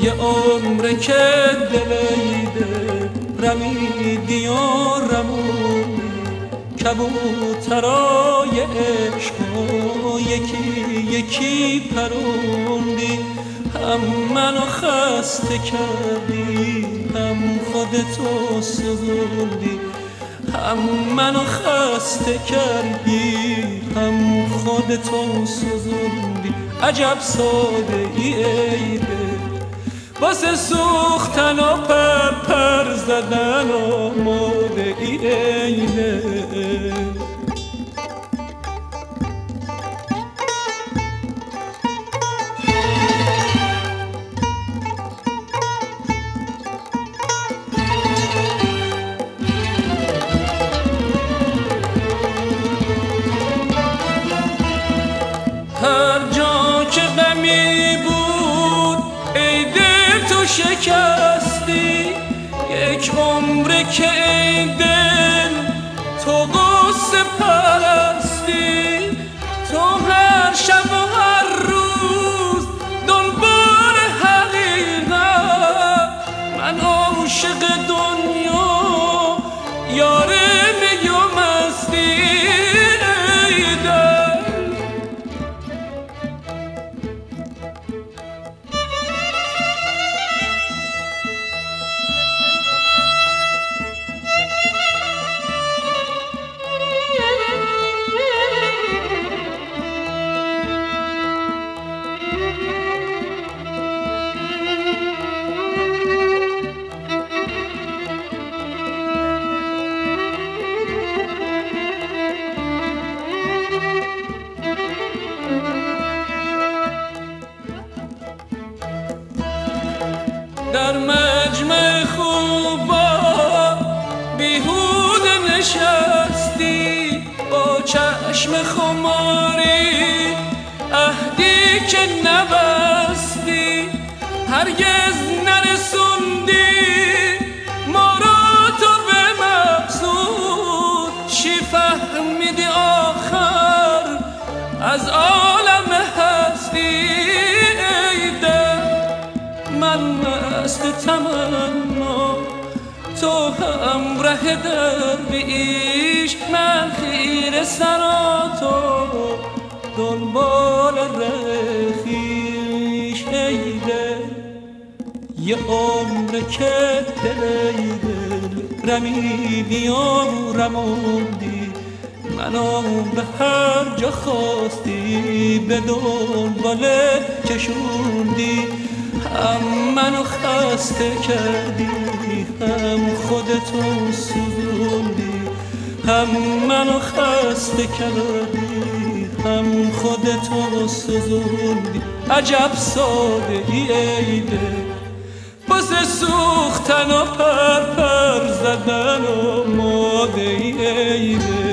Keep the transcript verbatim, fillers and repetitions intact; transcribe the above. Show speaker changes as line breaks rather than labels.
یه عمره که دلیده رمیدی و رموندی کبوترای عشق و یکی یکی پروندی هم منو خسته کردی هم خودتو سوزوندی هم منو خسته کردی هم خودتو سوزوندی عجب ساده ای ای دل واسه سوختن و پر پر زدن و ماده ای ای دل هر جا که غمی بود ای دل تو شکستی یک عمره که ای دل تو غصه پرستی تو هر شب و هر روز دنبال حقیقت من عاشق دنیا یار می و مستی در مجمع خوبا بیهوده نشستی با چشم خماری عهدی که نبستی هرگز نرسوندی ما را تو به مقصود چی فهمیدی آخر از عالم هستی من مست تمنا تو همراه درویش من خیره سراتو دنبال رخیش ای دل یه عمره که دل دل رمیدی و رموندی منو به هر جا خواستی به دنبال کشوندی هم منو خسته کردی هم خودتو سوزوندی هم منو خسته کردی هم خودتو سوزوندی عجب ساده ای ای دل واسه سوختن و پر پر زدن و ماده ای ای دل